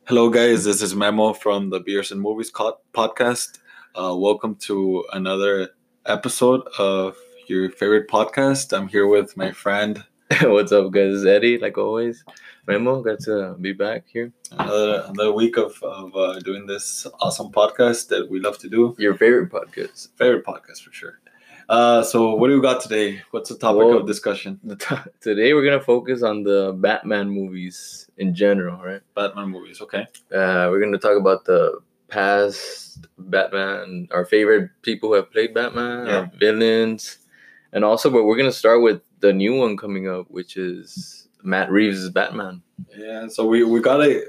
Hello, guys. This is Memo from the Beers and Movies podcast. Welcome to another episode of your favorite podcast. I'm here with my friend. What's up, guys? It's Eddie, like always. Memo, got to be back here. Another week of doing this awesome podcast that we love to do. Your favorite podcast. Favorite podcast for sure. So what do we got today? What's the topic of discussion? Today we're going to focus on the Batman movies in general, right? Batman movies, okay. We're going to talk about the past Batman, our favorite people who have played Batman, our villains, and also, but we're going to start with the new one coming up, which is Matt Reeves' Batman. Yeah, so we got a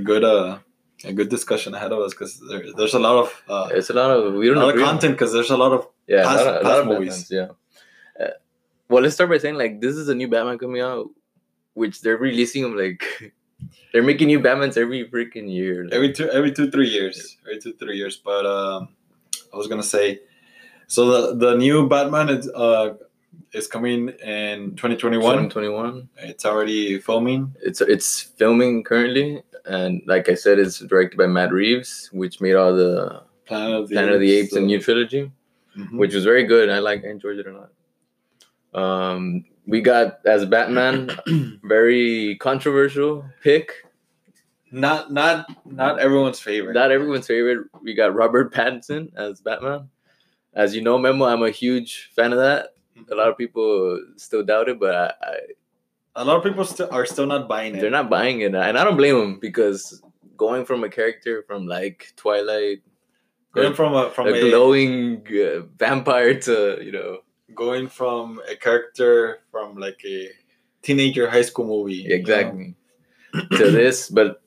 good discussion ahead of us because there's a lot of it's a lot of content because there's a lot of past movies. Batmans, yeah. Well, let's start by saying like this is a new Batman coming out, which they're releasing them like they're making new Batmans every freaking year. Like. Every 2-3 years. But I was gonna say, so the new Batman is coming in 2021. 2021. It's already filming. It's filming currently, and like I said, it's directed by Matt Reeves, which made all the Planet of the Apes and new trilogy, which was very good. I enjoyed it a lot. We got as Batman, very controversial pick. Not everyone's favorite. Not everyone's favorite. We got Robert Pattinson as Batman. As you know, Memo, I'm a huge fan of that. A lot of people still doubt it, but a lot of people are still not buying it. They're not buying it, and I don't blame them because going from a character from like Twilight, going from a glowing vampire to going from a character from like a teenager high school movie, exactly, to this, but.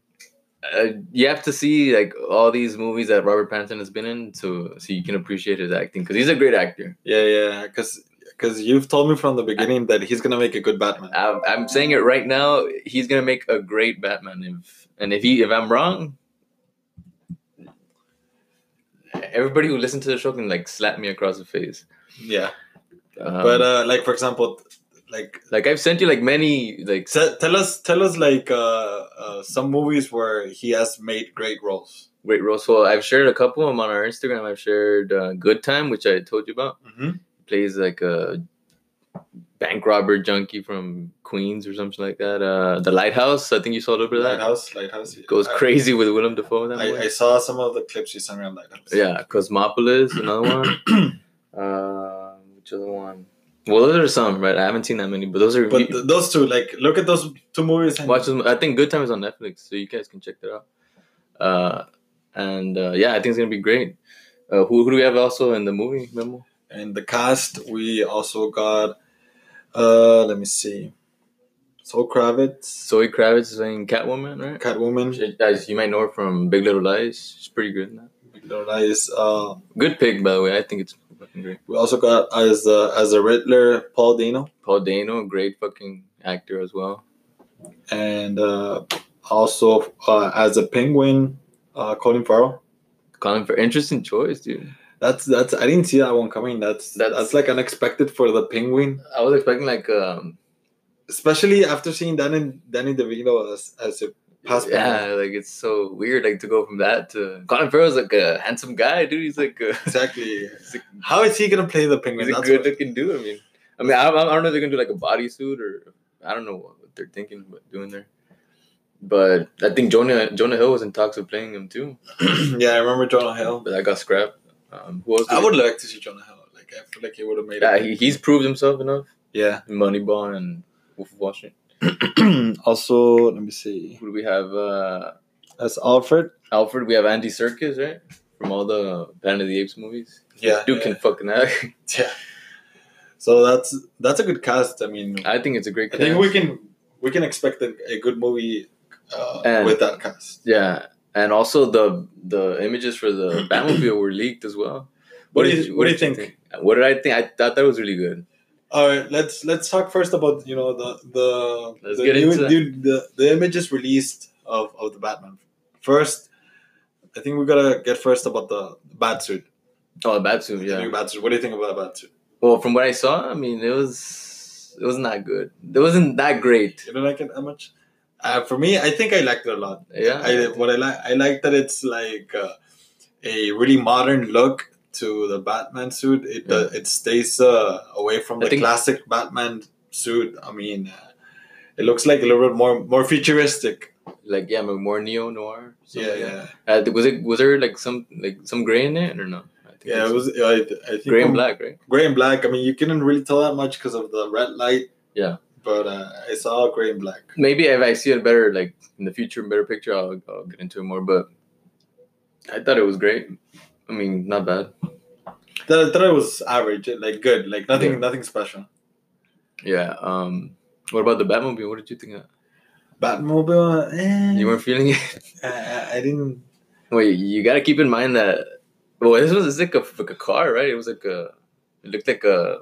You have to see like all these movies that Robert Pattinson has been in, so you can appreciate his acting because he's a great actor. Yeah, because you've told me from the beginning that he's gonna make a good Batman. I'm saying it right now. He's gonna make a great Batman. If I'm wrong, everybody who listens to the show can like slap me across the face. Yeah, but like for example. Like I've sent you like many like tell us like some movies where he has made great roles. So I've shared a couple of them on our Instagram. I've shared Good Time, which I told you about. He plays like a bank robber junkie from Queens or something like that. The Lighthouse, I think you saw a little bit of that. Lighthouse goes crazy with Willem Dafoe. I saw some of the clips you sent me on Lighthouse. Yeah, Cosmopolis, another one. Which other one? Well, those are some, right? I haven't seen that many, but those are... But those two, like, look at those two movies. Watch them. I think Good Time is on Netflix, so you guys can check that out. Yeah, I think it's going to be great. Who do we have also in the movie, Memo? In the cast, we also got... let me see. Zoe Kravitz is playing Catwoman, right? Catwoman. As you might know her from Big Little Lies. She's pretty good in that. Big Little Lies. Good pick, by the way. I think it's fucking great. We also got as the Riddler, Paul Dano. Great fucking actor as well. And also as a Penguin, Colin Farrell. Interesting choice, dude. That's I didn't see that one coming. That's like unexpected for the Penguin. I was expecting like especially after seeing Danny DeVito as a past Penguin. Like it's so weird like to go from that to Colin Farrell's like a handsome guy, dude. He's like exactly. How is he gonna play the Penguin? He's a good looking dude. I mean I don't know if they're gonna do like a bodysuit or I don't know what they're thinking about doing there. But I think Jonah Hill was in talks of playing him too. Yeah, I remember Jonah Hill, but that got scrapped. Who else? I would like to see Jonah Hill. Like I feel like he would have made. Yeah, he's proved himself enough. Yeah, Moneyball and Wolf of Wall Street. Also, let me see. Who do we have? As Alfred. We have Andy Serkis, right? From all the Planet of the Apes movies. Yeah, dude can fucking act. Yeah. So that's a good cast. I mean, I think it's a great cast. I think we can expect a good movie with that cast. Yeah. And also the images for the Batmobile were leaked as well. What do you think? What did I think? I thought that was really good. All right, let's talk first about the images released of the Batman. First, I think we gotta get first about the Batsuit. Oh, the Batsuit, yeah. The new Batsuit. What do you think about the Batsuit? Well, from what I saw, I mean, it wasn't that good. It wasn't that great. You don't like it that much? For me, I think I liked it a lot. Yeah. I like that it's like a really modern look to the Batman suit. It stays away from the classic Batman suit. I mean, it looks like a little bit more futuristic. Like more neo noir. Yeah. Was there like some gray in it or no? It was. I think gray and black, right? Gray and black. I mean, you couldn't really tell that much because of the red light. Yeah. But I saw gray and black. Maybe if I see it better, like in the future, better picture, I'll get into it more. But I thought it was great. I mean, not bad. I thought it was average, like good, like nothing special. Yeah. What about the Batmobile? What did you think of that? Batmobile? You weren't feeling it? I didn't. Wait, you gotta keep in mind that. Well, this was like a car, right? It was like a. It looked like a.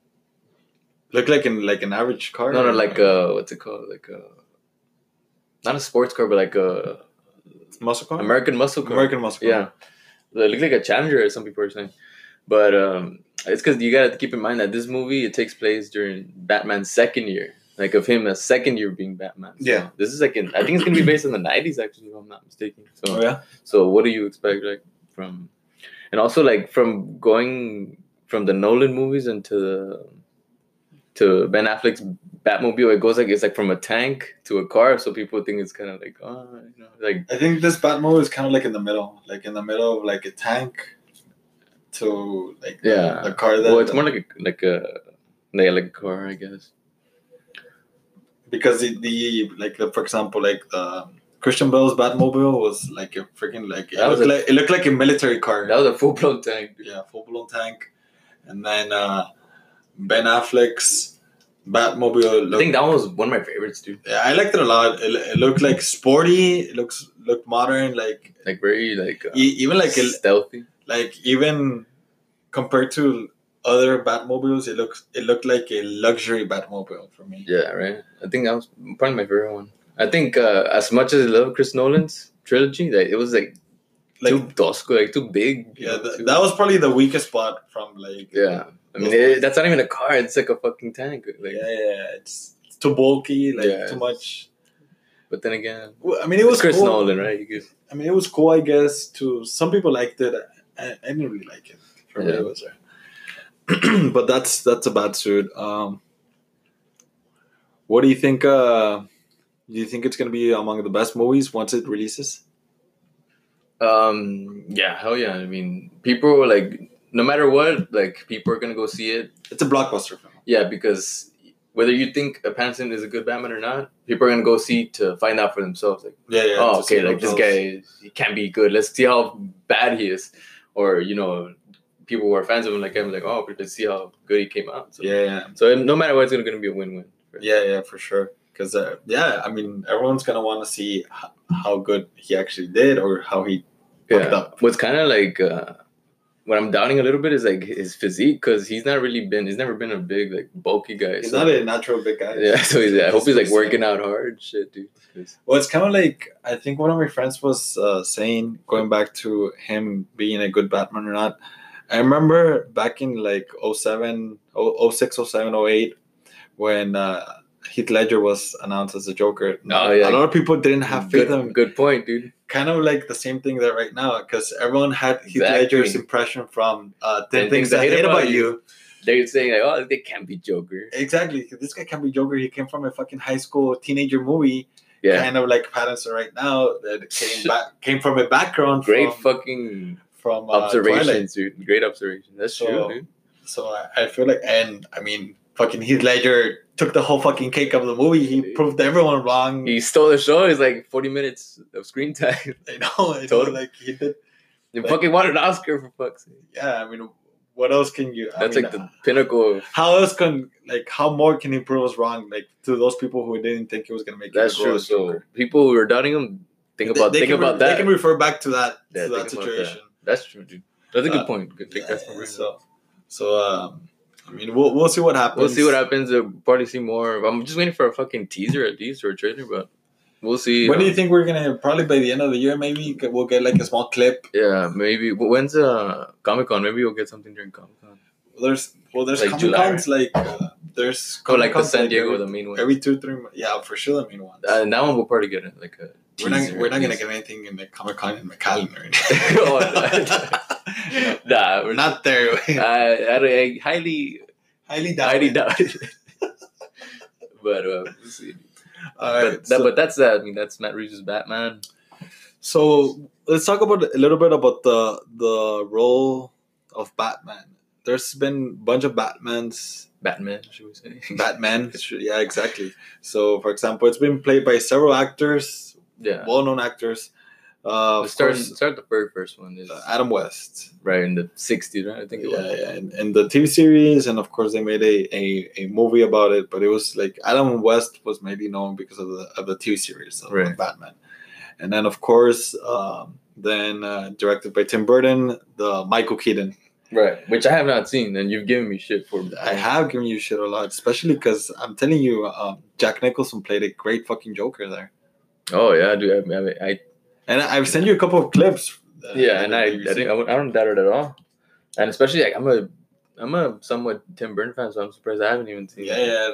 Looked like an average car. No, like a what's it called? Like a. Not a sports car, but like a. Muscle car. American muscle car. American muscle car. Yeah, it looked like a Challenger, as some people are saying, but it's because you gotta keep in mind that this movie it takes place during Batman's second year. Like of him as second year being Batman. So yeah. This is like I think it's gonna be based in the 90s actually, if I'm not mistaken. So yeah. So what do you expect like from, and also like from going from the Nolan movies to Ben Affleck's Batmobile, it goes like it's like from a tank to a car, so people think it's kind of like like. I think this Batmobile is kind of like in the middle of like a tank to like the car. Well, it's more like a car, I guess. Because for example, like the Christian Bale's Batmobile was like a freaking it looked like a military car. That was a full-blown tank. Yeah, full-blown tank. And then Ben Affleck's Batmobile. I think that was one of my favorites, dude. Yeah, I liked it a lot. It looked like sporty. It looked modern, like very like even like stealthy. Like even compared to other Batmobiles, it looked like a luxury Batmobile for me. Yeah, right. I think that was probably my favorite one. I think as much as I love Chris Nolan's trilogy, that it was like too tosco, like too big. Yeah, that was probably the weakest spot from like. Yeah, I mean that's not even a car; it's like a fucking tank. Like, yeah, it's too bulky, too much. But then again, I mean, it was Chris cool. Nolan, right? I mean, it was cool, I guess. To some people liked it. I didn't really like it. For me, it was there. But that's a bad suit. What do you think? Do you think it's gonna be among the best movies once it releases? Yeah, hell yeah. I mean, people like no matter what, like people are gonna go see it. It's a blockbuster film. Yeah, because whether you think Pattinson is a good Batman or not, people are gonna go see to find out for themselves. Like, oh, okay, like this guy, he can't be good. Let's see how bad he is, or people who are fans of him like I'm like, oh, let's see how good he came out. So, So no matter what, it's going to be a win-win. Yeah, for sure. Because I mean, everyone's going to want to see how good he actually did or how he fucked up. What's kind of like what I'm doubting a little bit is like his physique, because he's never been a big like bulky guy. He's not a natural big guy. Yeah, so I hope he's like working out hard, shit, dude. Well, it's kind of like I think one of my friends was saying, going back to him being a good Batman or not. I remember back in like 07, 06, 07, 08, when Heath Ledger was announced as the Joker. Oh, yeah. A lot of people didn't have faith in him. Good point, dude. Kind of like the same thing there right now, because everyone had Heath Ledger's impression from 10 Things I Hate About You. They're saying like, oh, they can't be Joker. Exactly. This guy can't be Joker. He came from a fucking high school teenager movie. Yeah. Kind of like Pattinson right now that came from a background. From observations, dude. Great observation. That's true, dude. So I feel like, and I mean, fucking Heath Ledger took the whole fucking cake of the movie. He proved everyone wrong. He stole the show. It's like 40 minutes of screen time. I know. Like he did. He fucking won an Oscar, for fuck's sake. Yeah, I mean, what else can you? That's like the pinnacle. How more can he prove us wrong? Like to those people who didn't think he was gonna make it. That's true. So people who are doubting him, think about that. They can refer back to that situation. That's true, dude. That's a good point. I mean, we'll see what happens. We'll see what happens. We'll probably see more. I'm just waiting for a fucking teaser at least, or a trailer, but we'll see. When do you think we're gonna? Probably by the end of the year, maybe we'll get like a small clip. Yeah, maybe. But when's Comic-Con? Maybe we'll get something during Comic-Con. There's like Comic-Cons like there's like the San Diego, the main one. Every 2-3 months. Yeah, for sure the main ones. And that one will probably get it, like a. We're not gonna get anything in the Comic-Con in McAllen or anything. Nah, we're not there. I highly doubt it. But we'll see. But that's that. I mean, that's Matt Reeves' Batman. So let's talk about a little bit about the role of Batman. There's been a bunch of Batman, should we say? Batman, yeah, exactly. So, for example, it's been played by several actors, well-known actors. Let's start the very first one is Adam West, right in the 60s, right? I think it was. Yeah. In the TV series, and of course they made a movie about it. But it was like Adam West was mainly known because of the TV series of Batman, and then of course directed by Tim Burton, the Michael Keaton. Right, which I have not seen, and you've given me shit for. I have given you shit a lot, especially because I'm telling you, Jack Nicholson played a great fucking Joker there. Oh yeah, dude. And I've sent you a couple of clips. And I don't doubt it at all. And especially like I'm a somewhat Tim Burton fan, so I'm surprised I haven't even seen. Yeah,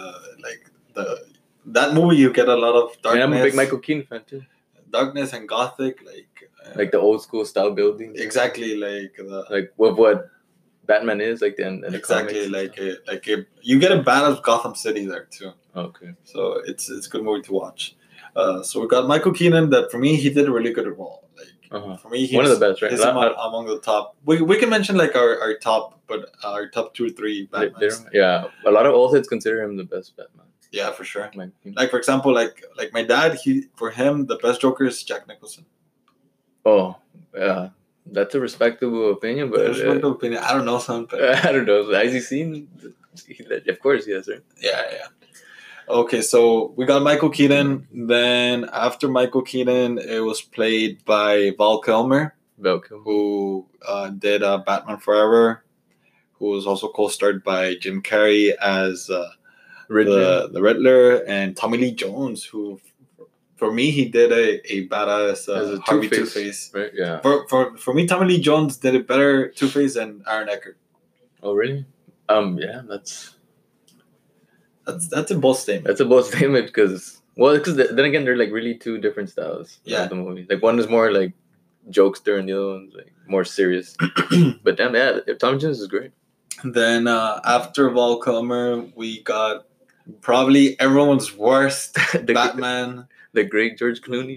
that movie you get a lot of darkness. And I'm a big Michael Keaton fan too. Darkness and gothic, like the old school style buildings. Exactly, like what Batman is like the exactly comics. You get a badass Gotham City there too. Okay, so it's a good movie to watch. So we got Michael Keaton. That for me, he did a really good role. For me, he's one of the best, right? He's among the top. We can mention like our top, but our top 2 or 3 Batmans. Yeah, a lot of old heads consider him the best Batman. Yeah, for sure. Like for example, like my dad, for him the best Joker is Jack Nicholson. Oh, yeah, that's a respectable opinion, but opinion. I don't know something. I don't know. Has he seen? Of course, he has, right? Yeah. Okay, so we got Michael Keaton. Then after Michael Keaton, it was played by Val Kilmer, who did Batman Forever, who was also co-starred by Jim Carrey as the Riddler, and Tommy Lee Jones, who for me he did a badass Harvey Two-Face. Right? Yeah. For me, Tommy Lee Jones did a better Two-Face than Aaron Eckhart. Oh really? Yeah, That's a bold statement. That's a bold statement because then again they're like really 2 different styles. Yeah. Of the movie. Like one is more like jokester and the other one's like more serious. But damn, yeah, Tommy Jones is great. Then after Val Kilmer, we got probably everyone's worst Batman. The great George Clooney.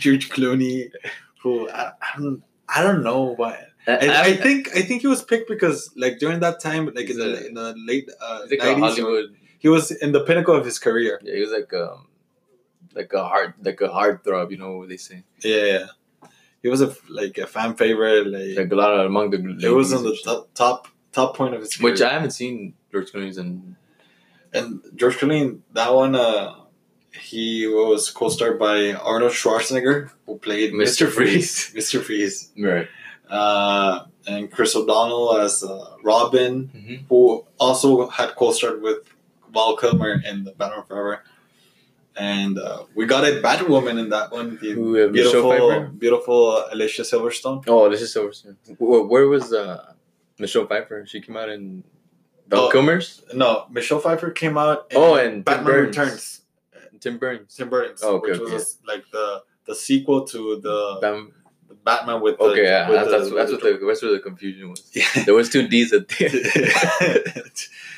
Who I don't know why. I think he was picked because like during that time, like in the late 90s, he was in the pinnacle of his career. Yeah, he was like a heartthrob, you know what they say. Yeah. He was a fan favorite, like a lot among the. It was on the top point of his career. Which I haven't seen George Clooney's and George Clooney, that one he was co-starred by Arnold Schwarzenegger, who played Mr. Freeze. Right. And Chris O'Donnell as Robin, who also had co-starred with Val Kilmer in the Batman Forever. And we got a Batwoman in that one. The beautiful Alicia Silverstone. Oh, Alicia Silverstone. Where was Michelle Pfeiffer? She came out in Val Kilmer's? No, Michelle Pfeiffer came out in Batman Returns. Tim Burns. Oh, okay, which was like the sequel to the Batman with the... Okay, yeah. That's where the confusion was. Yeah. There was 2 Ds at the end.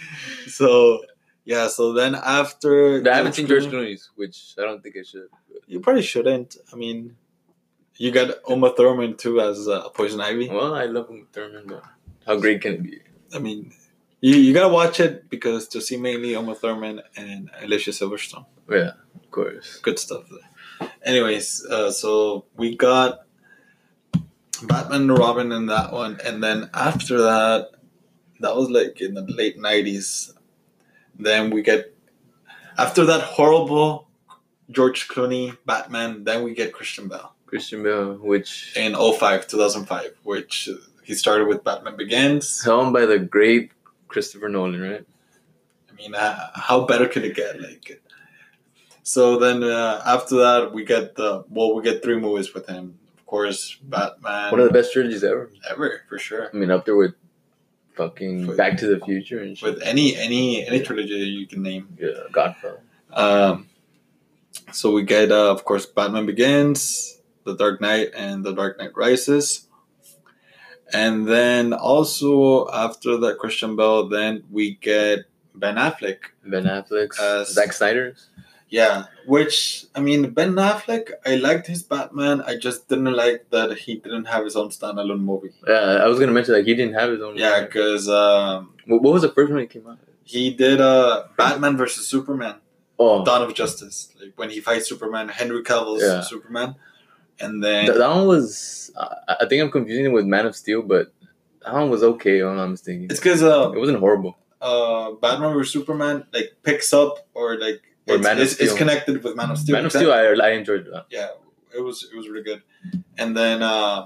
So then after... I haven't seen George Clooney's, which I don't think I should. You probably shouldn't. I mean, you got Uma Thurman too as Poison Ivy. Well, I love Uma Thurman, but how great can it be? I mean, you gotta watch it because to see mainly Uma Thurman and Alicia Silverstone. Yeah, of course. Good stuff there. Anyways, so we got Batman and Robin in that one, and then after that was like in the late 90s. Then we get, after that horrible George Clooney Batman, then we get Christian Bale, which in 2005, which he started with Batman Begins, helmed by the great Christopher Nolan, right? I mean, how better could it get? So then after that we get 3 movies with him. Of course, Batman. One of the best trilogies ever. For sure. I mean, up there with fucking Back to the Future and shit. With any trilogy you can name. Yeah, Godfather. So we get, of course, Batman Begins, The Dark Knight, and The Dark Knight Rises. And then also after that, Christian Bale, then we get Ben Affleck. Ben Affleck's Zack Snyder's. Yeah, which, I mean, Ben Affleck, I liked his Batman. I just didn't like that he didn't have his own standalone movie. Yeah, I was going to mention, like, he didn't have his own Yeah, because... what was the first one he came out? He did Batman versus Superman. Oh. Dawn of Justice. Like, when he fights Superman, Henry Cavill's Superman. And then... That one was... I think I'm confusing it with Man of Steel, but that one was okay, if I'm not mistaken. It's because... it wasn't horrible. Batman vs Superman, like, picks up or, like... It's connected with Man of Steel. Man of Steel, I enjoyed that. Yeah, it was really good. And then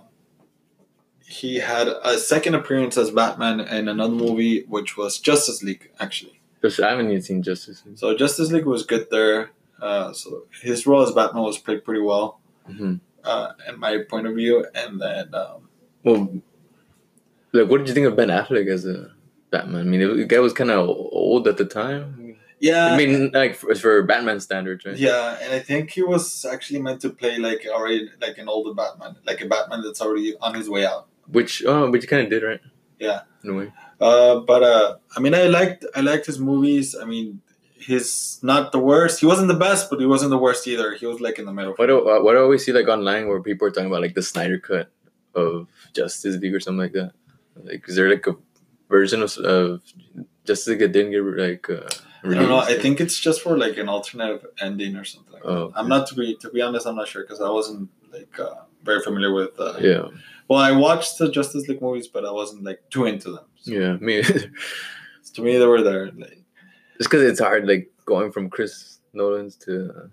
he had a second appearance as Batman in another movie, which was Justice League, actually. I haven't even seen Justice League. So Justice League was good there. So his role as Batman was played pretty well, in my point of view. And then... well, like, what did you think of Ben Affleck as a Batman? I mean, the guy was kind of old at the time. Yeah, I mean, like for Batman standards, right? Yeah, and I think he was actually meant to play like already like an older Batman, like a Batman that's already on his way out. Which you kind of did, right? Yeah, in a way. But I mean, I liked his movies. I mean, he's not the worst. He wasn't the best, but he wasn't the worst either. He was like in the middle. What do I always see like online where people are talking about like the Snyder cut of Justice League or something like that? Like, is there like a version of Justice League that didn't get like? I don't know. I think it's just for like an alternative ending or something. Like that. I'm not to be honest. I'm not sure because I wasn't like very familiar with. Yeah. Well, I watched the Justice League movies, but I wasn't like too into them. So. Yeah, me. To me, they were there. Like, just because it's hard, like going from Chris Nolan's to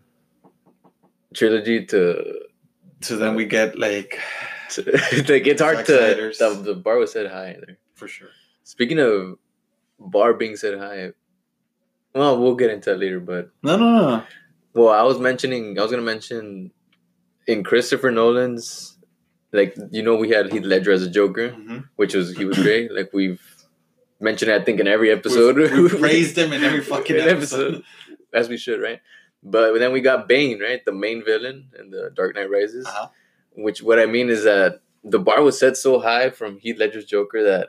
trilogy to then we get like. Like it's hard to. The bar was set high there for sure. Speaking of bar being set high. Well, we'll get into that later, but... No. Well, I was going to mention in Christopher Nolan's, like, you know, we had Heath Ledger as a Joker, he was great. Like, we've mentioned it, I think, in every episode. We've praised him in every fucking episode. As we should, right? But then we got Bane, right? The main villain in the Dark Knight Rises. Which, what I mean is that the bar was set so high from Heath Ledger's Joker that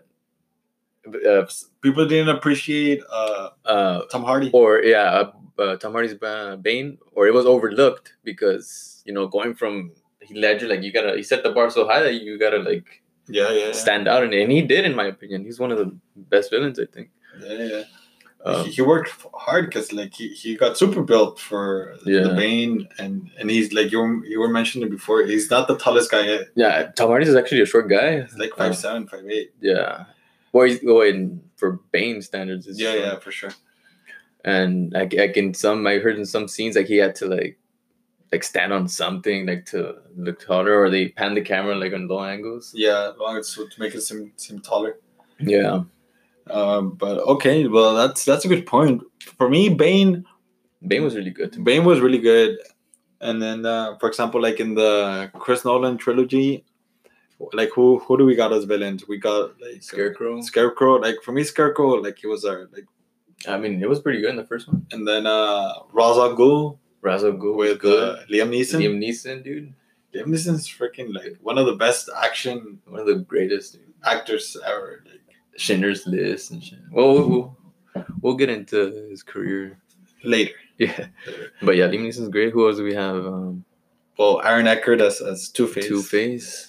people didn't appreciate Tom Hardy. Or, Tom Hardy's Bane. Or it was overlooked because, you know, going from Heath Ledger, like, he set the bar so high that you gotta, like, stand out. And he did, in my opinion. He's one of the best villains, I think. Yeah. He worked hard because, like, he got super built for the Bane. And he's, like, you were mentioning before, he's not the tallest guy yet. Yeah, Tom Hardy is actually a short guy. He's like 5'7", 5'8". Yeah. Or for Bane standards, yeah, for sure. And like I heard in some scenes like he had to like stand on something like to look taller, or they pan the camera like on low angles. Yeah, long so to make it seem taller. Yeah. But okay, well that's a good point. For me, Bane was really good. Bane was really good, and then for example, like in the Chris Nolan trilogy. Like who do we got as villains? We got like Scarecrow. Like for me, Scarecrow, like he was like. I mean, it was pretty good in the first one. And then Ra's al Ghul. With Liam Neeson. Liam Neeson, dude. Liam Neeson's freaking like one of the best action, one of the greatest actors ever. Like Schindler's List and shit. Well, we'll get into his career later. Yeah, but yeah, Liam Neeson's great. Who else do we have? Aaron Eckhart as Two-Face. Two-Face.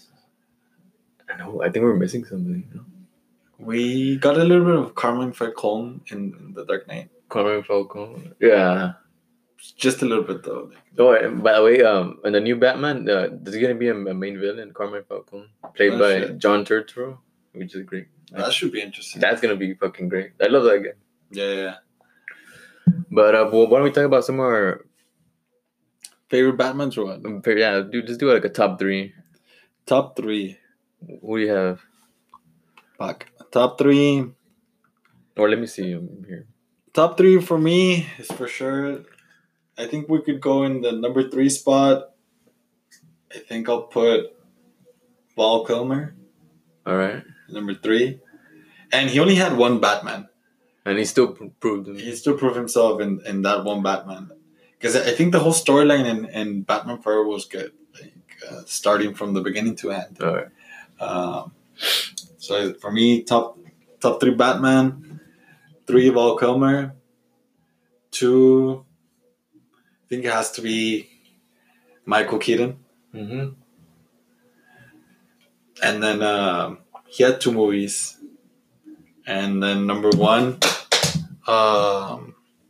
I think we're missing something. You know? We got a little bit of Carmine Falcone in The Dark Knight. Carmine Falcone, yeah, just a little bit though. Oh, by the way, in the new Batman, there's gonna be a main villain, Carmine Falcone, played by John Turturro, which is great. That should be interesting. That's gonna be fucking great. I love that guy. Yeah. But why don't we talk about some of our favorite Batmans or what? Yeah, dude, just do like a top 3. Top 3. What do you have? Fuck. Top 3. Or let me see here. Top 3 for me is for sure. I think we could go in the number 3 spot. I think I'll put Val Kilmer. All right. Number 3. And he only had one Batman. And he still proved him. He still proved himself in that one Batman. Because I think the whole storyline in Batman Forever was good. Like, starting from the beginning to end. All right. So for me, top 3 Batman, 3 Val Kilmer, 2, I think it has to be Michael Keaton. Mm-hmm. And then he had 2 movies. And then number 1, I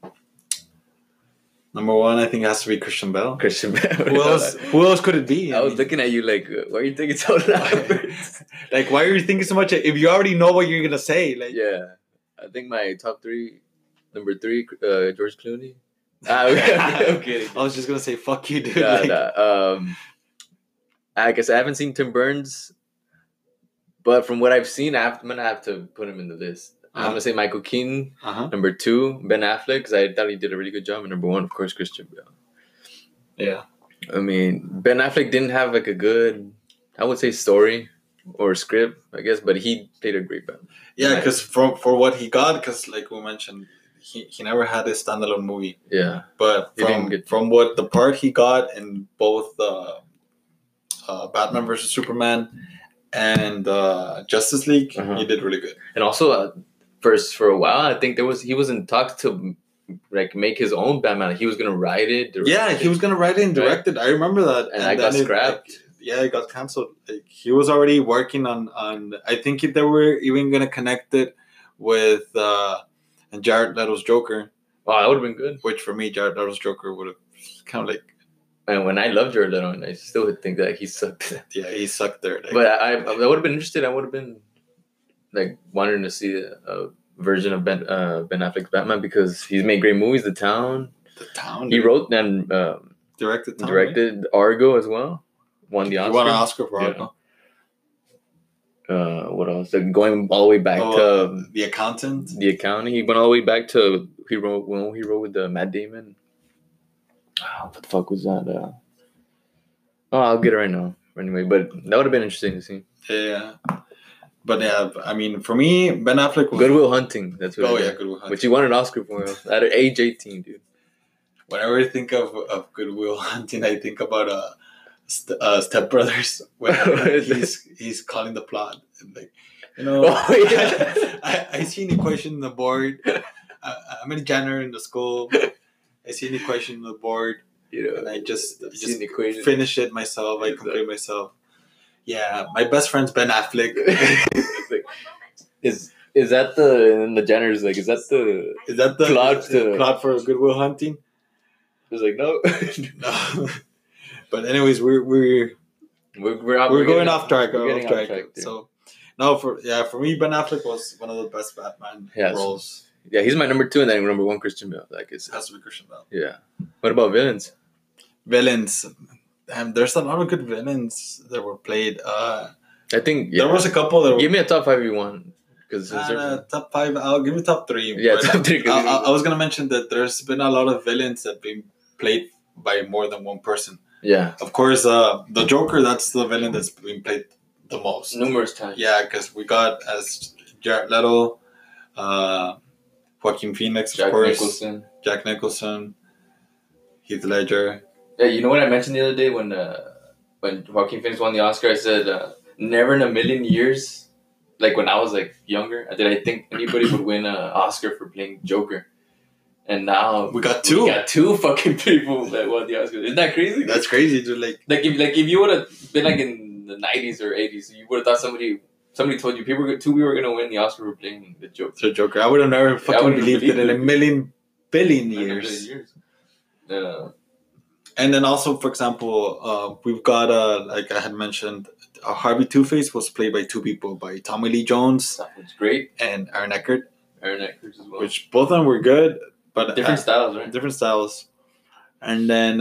think it has to be Christian Bale. Christian Bale. Who else could it be? I was looking at you like, why are you thinking so loud? Like, why are you thinking so much? If you already know what you're gonna say, like, yeah, I think my top 3, number 3, George Clooney. I'm kidding. I was just gonna say, fuck you, dude. Nah. I guess I haven't seen Tim Burns, but from what I've seen, I'm gonna have to put him in the list. I'm gonna say Michael Keaton. Number 2, Ben Affleck, because I thought he did a really good job. And number 1, of course, Christian Bale. Yeah. I mean, Ben Affleck didn't have like a good, I would say, story or script, I guess, but he played a great Batman. Yeah, because for what he got, because like we mentioned, he never had a standalone movie. Yeah. But from what the part he got in both Batman vs Superman and Justice League, he did really good. And also, for a while, I think he was in talks to like make his own Batman. He was gonna write it. He was gonna write it and direct it. I remember that. And I got scrapped. It got canceled. Like, he was already working on. I think they were even gonna connect it with Jared Leto's Joker. Wow, that would have been good. Which for me, Jared Leto's Joker would have kind of like. And when I loved Jared Leto, and I still think that he sucked. Yeah, he sucked there. Like, but I would have been interested. I would have been like wanting to see a version of Ben Affleck's Batman because he's made great movies. The Town. He wrote and directed Argo as well. Won the Oscar. He won an Oscar for Argo. What else? Going all the way back to The Accountant. The Accountant. He went all the way back to he wrote with Matt Damon. Oh, what the fuck was that? I'll get it right now. Anyway, but that would have been interesting to see. Yeah. But yeah, I mean, for me, Ben Affleck was... Good Will Hunting. That's what Good Will Hunting. Which he won an Oscar for at age 18, dude. Whenever I think of Good Will Hunting, I think about Step Brothers when he's calling the plot. And like, I see an equation on the board. I'm a janitor in the school. I see an equation on the board, and I just finish it myself. I complete myself. Yeah, my best friend's Ben Affleck. Is that the janitors like? Is that the plot for Good Will Hunting? It's like no. No. But anyways, we're going off track. So no, for me, Ben Affleck was one of the best Batman roles. Yeah, he's my number 2, and then number 1, Christian Bale. Like it has to be Christian Bale. Yeah. What about villains? There's a lot of good villains that were played. I think there was a couple that. Give me a top 5 if you want. Because top 5, I'll give you top 3. Yeah, top 3. I was gonna mention that there's been a lot of villains that have been played by more than one person. Yeah. Of course, the Joker. That's the villain that's been played the most, numerous times. Yeah, because we got as Jared Leto, Joaquin Phoenix, Jack Nicholson, Heath Ledger. Yeah, you know what I mentioned the other day when Joaquin Phoenix won the Oscar? I said, never in a million years, like when I was like younger, did I think anybody would win an Oscar for playing Joker. And now we got 2. We got 2 fucking people that won the Oscar. Isn't that crazy? That's crazy, dude. Like if you would have been like in the 90s or 80s, you would have thought somebody told you 2 people were gonna win the Oscar for playing the Joker. The Joker. I would have never fucking believed it in a million billion years. And then also, for example, we've got like I had mentioned, Harvey Two-Face was played by 2 people, by Tommy Lee Jones. That was great. And Aaron Eckhart. Aaron Eckhart as well. Which both of them were good, but different styles, right? Different styles. And then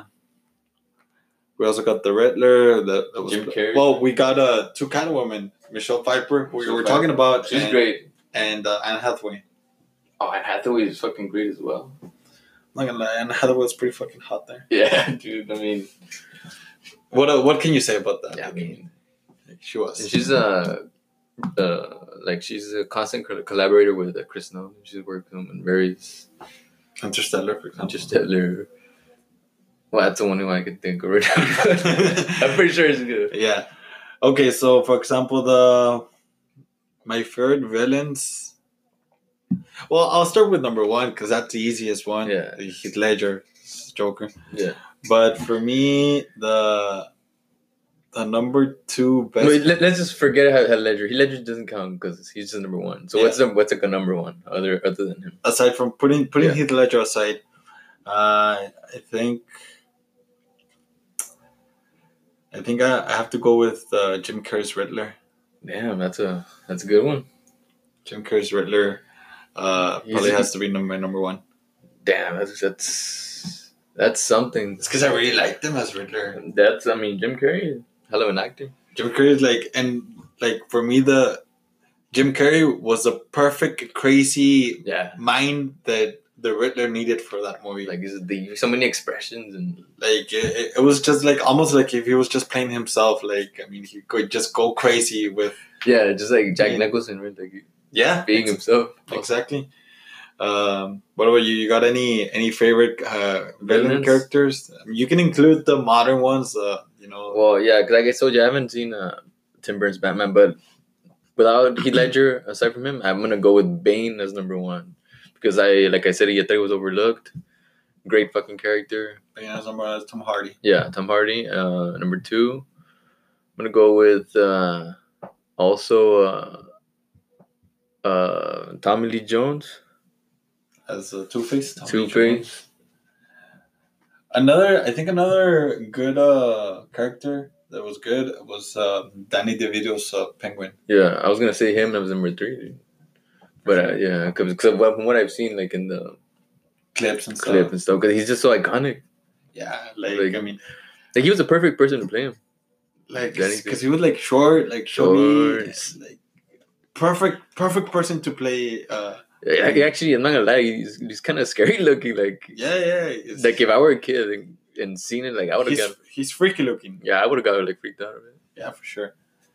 we also got the Riddler. That was Jim Carrey. Well, we got 2 Catwomen. Michelle Pfeiffer, who we were talking about. She's great. And Anne Hathaway. Oh, Anne Hathaway is fucking great as well. I'm not gonna lie, Anne Hathaway was pretty fucking hot there. Yeah, dude. I mean, what can you say about that? Yeah, I mean, she was. She's Like she's a constant collaborator with Chris Nolan. She's worked with him in various Interstellar, for example. Interstellar. Well, that's the only one I could think of right now. I'm pretty sure it's good. Yeah. Okay, so for example, my favorite villains. Well, I'll start with number one because that's the easiest one. Yeah. Heath Ledger, Joker. Yeah. But for me, the number two best. Wait, let's just forget Heath Ledger. Heath Ledger doesn't count because he's just number one. So what's like a number one other than him? Aside from putting Heath Ledger aside, I think I have to go with Jim Carrey's Riddler. Damn, that's a good one. Jim Carrey's Riddler probably has to be my number one. Damn, that's something. It's because I really liked him as Riddler. Jim Carrey, hell of an actor. Jim Carrey is for me, Jim Carrey was the perfect crazy mind that the Riddler needed for that movie. Like so many expressions and like it was just like almost like if he was just playing himself. Like I mean, he could just go crazy with just like Jack Nicholson, right? Like being himself. Exactly. What about you? You got any favorite villain characters? I mean, you can include the modern ones. Well, yeah, because like I told you, I haven't seen Tim Burton's Batman, but without Heath Ledger, aside from him, I'm gonna go with Bane as number one. Because I thought he was overlooked. Great fucking character. Bane as number one is Tom Hardy. Yeah, Tom Hardy. Number two, I'm gonna go with Tommy Lee Jones as Two-Face. Two-Face. Another good character that was good was Danny DeVito's Penguin. Yeah, I was gonna say him as number three. But because from what I've seen, like in the clips and stuff, because he's just so iconic. Yeah, I mean, like he was the perfect person to play him. Like, because he was like short, like chubby, like perfect person to play. Actually, I'm not gonna lie, he's kind of scary looking. Like like if I were a kid and seen it, like I would have got. He's freaky looking. Yeah, I would have got like freaked out of it. Yeah, for sure.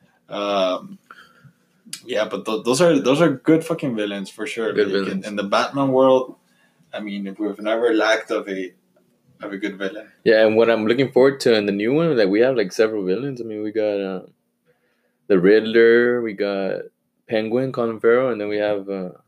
Yeah, but those are good fucking villains for sure. Good villains. In the Batman world, I mean, we've never lacked of a good villain. Yeah, and what I'm looking forward to in the new one, like we have like several villains. I mean, we got the Riddler, we got Penguin, Colin Farrell, and then we have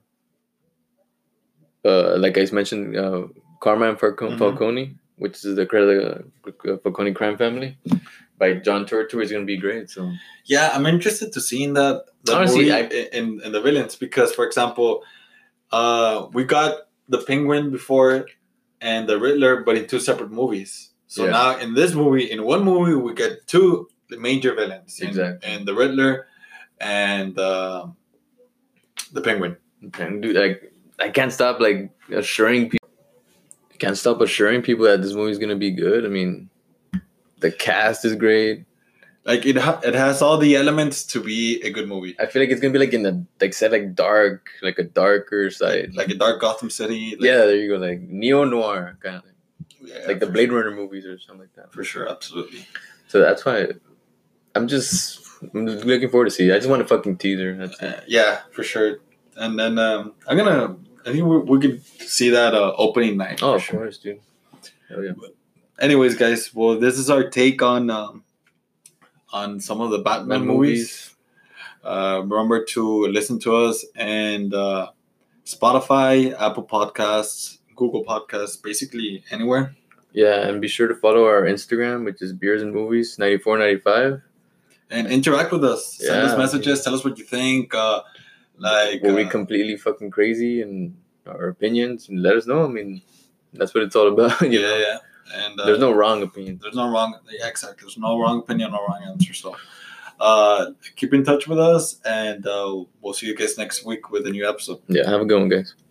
like I mentioned, Carmine Falcone, which is the Falcone crime family. By John Turturro is going to be great. So yeah, I'm interested to seeing that honestly, movie in the villains because, for example, we got the Penguin before and the Riddler, but in two separate movies. So now in this movie, in one movie, we get two major villains, and the Riddler and the Penguin. And dude, like I can't stop assuring people. I can't stop assuring people that this movie is going to be good. I mean. The cast is great. Like it has all the elements to be a good movie. I feel like it's gonna be like in the dark, like a darker side, like a dark Gotham City. There you go, like neo-noir kind of thing. Yeah, like the Blade Runner movies or something like that. For sure, absolutely. So that's why I'm just looking forward to see it. I just want a fucking teaser. That's it. Yeah, for sure. And then I think we could see that opening night. Oh, of course, dude. Hell yeah. Anyways, guys, well, this is our take on some of the Batman movies. Remember to listen to us and Spotify, Apple Podcasts, Google Podcasts, basically anywhere. Yeah, and be sure to follow our Instagram, which is Beers and Movies 9495, and interact with us. Send us messages. Tell us what you think. Were we completely fucking crazy in our opinions? And let us know. I mean, that's what it's all about. You know? Yeah. And there's no wrong opinion. There's no wrong. Yeah, exactly. There's no wrong opinion, no wrong answer. So, keep in touch with us, and we'll see you guys next week with a new episode. Yeah, have a good one, guys.